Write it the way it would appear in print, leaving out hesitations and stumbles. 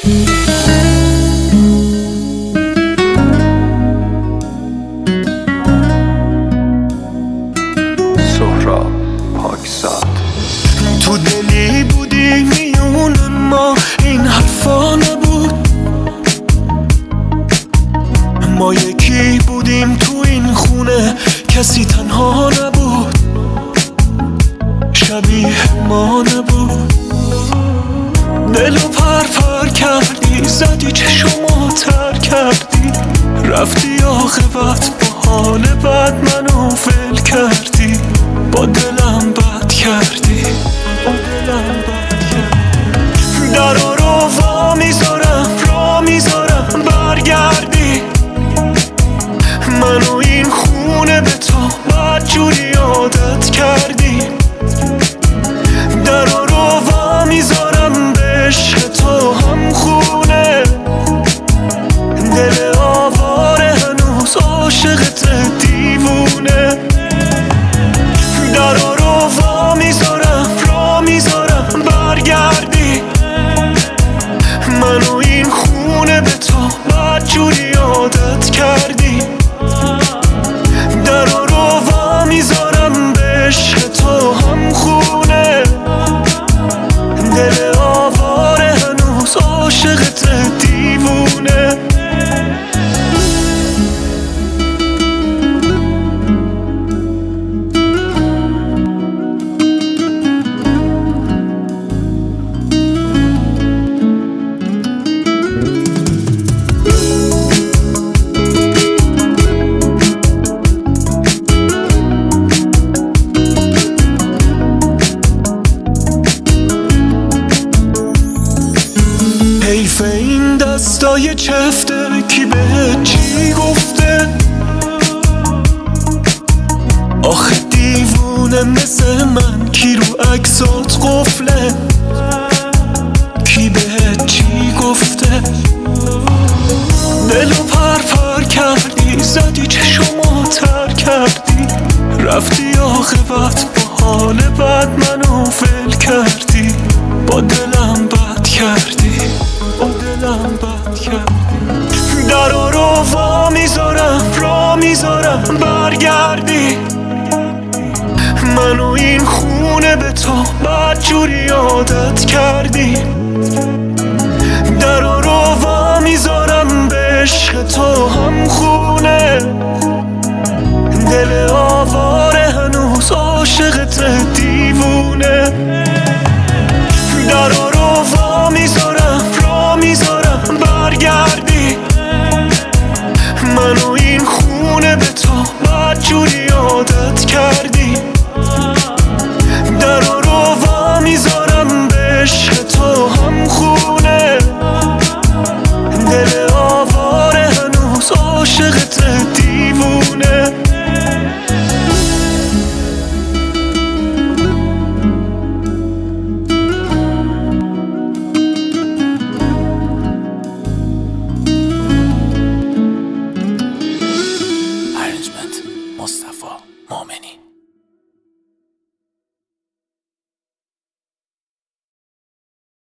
سهراب پاکزاد. تو دلی بودی میون ما، این حرفا نبود. ما یکی بودیم تو این خونه، کسی تنها نبود، شبیه ما نبود. دلو پر کردی، زدی چشمو تر کردی، رفتی عاقبت با حال بد منو ول کردی. با دلم بد کردی، با دلم بد کردی. درا رو وا میذارم، را میذارم برگردی. منو این خونه به تو بد جوری عادت کردی. درا رو وا میذارم به عشق تو هم خونه. دل آواره هنوز عاشقت دیوونه. درا رو وا میذارم، را میذارم برگردی. منو این خونه به تو بد جوری عادت کردی. درا رو وا میذارم به عشق تو هم خونه. دل آواره هنوز عاشقت دیوونه. حیف این دستای چفته، کی بهت چی گفته؟ آخه دیوونه مثل من کی رو عکسات قفله؟ کی بهت چی گفته؟ دلو پر کردی، زدی چشمو تر کردی، رفتی عاقبت با حال بد منو ول کردی. با دلم بد کردی، با دلم بد کردی. درا رو وا میذارم، را میذارم برگردی. منو این خونه به تو بد جوری عادت کردی.